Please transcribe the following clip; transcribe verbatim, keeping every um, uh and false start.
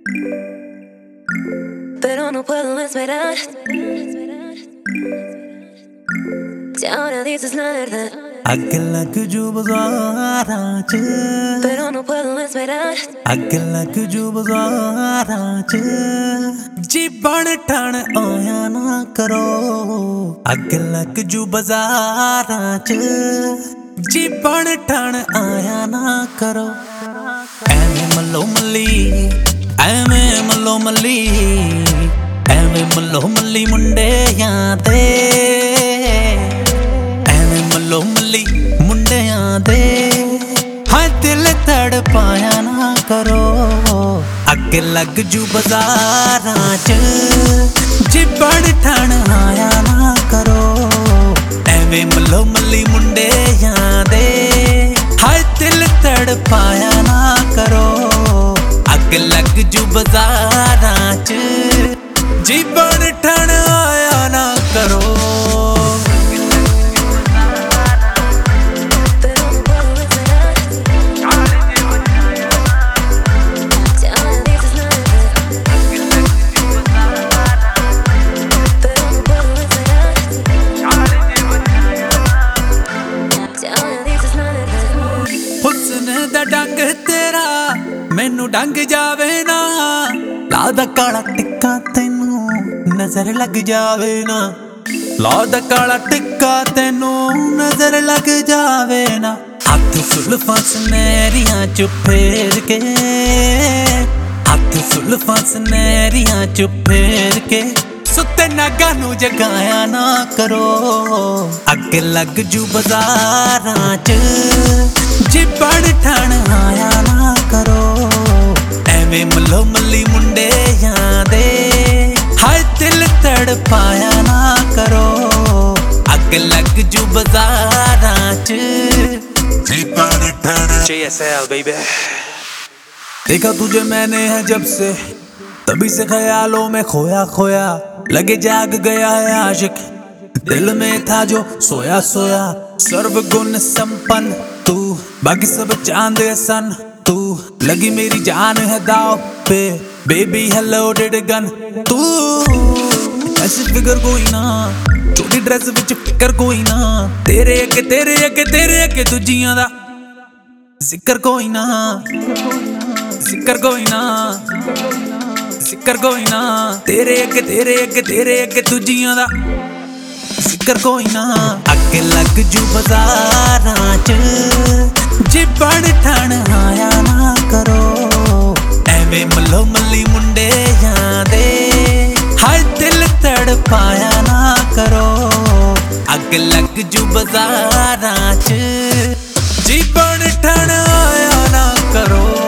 pero no puedo esperar. Si ahora dices la verdad, अग लग जो बाज़ारा च, pero no puedo esperar. अग लग जो बाज़ारा च, जी बन ठन आया ना करो। अग लग जो बाज़ारा च, जी बन ठन आया ना करो। एवें मलो मली, एवें मलो मली, एवें मलो मली मुंडे यादे, मलो मली मुंडियां दे, हाय दिल तड़पाया ना करो। अग लग जू बाज़ारां च, जी बन ठन आया ना करो। एवें मलो मली मुंडियां दे, हाय दिल तड़पाया ना करो। अग लग जू बाज़ारां च, जी बन ठन आया ना करो। डंग तेरा मैनू डंग जावे ना, लादा काला टिक्का तेनू नजर लग जावे ना। लादा काला टिक्का तेनू नजर लग जावे ना। हाथ सुल्फा सनैरियां च फेर के, हाथ सुल्फा सनैरियां च फेर के, सुते नागा नू जगाया ना करो। अग लग जू बाज़ारां च, जी बन ठन आया ना करो। एवें मलो मली मुंडियां दे, हाय दिल तड़पाया ना करो। अग लग जू बाज़ारां च, जी बन ठन। J S L baby। देखा तुझे मैंने है जब से, तभी से ख्यालों में खोया खोया, लगे जाग गया है आशिक दिल में था जो सोया सोया। सर्वगुण संपन्न तू, बाकी सब चांद सन तू, लगी मेरी जान है दाव पे, बेबी है लोडेड गन तू। ऐसी फिगर कोई ना, छोटी ड्रेस विच फिकर कोई ना, तेरे अगे तेरे अगे तेरे अगे दूजियां दा जिक्र कोई ना, जिक्र कोई ना, जिक्र कोई ना, तेरे अगे तेरे अगे तेरे अगे दूजियां दा जिक्र कोई ना। अग लग जू बाज़ारां च, जी बन ठन आया ना करो। एवें मलो मली मुंडियां दे, हाय दिल तड़पाया ना करो। अग लग जू बाज़ारां च, जी बन ठन आया ना करो।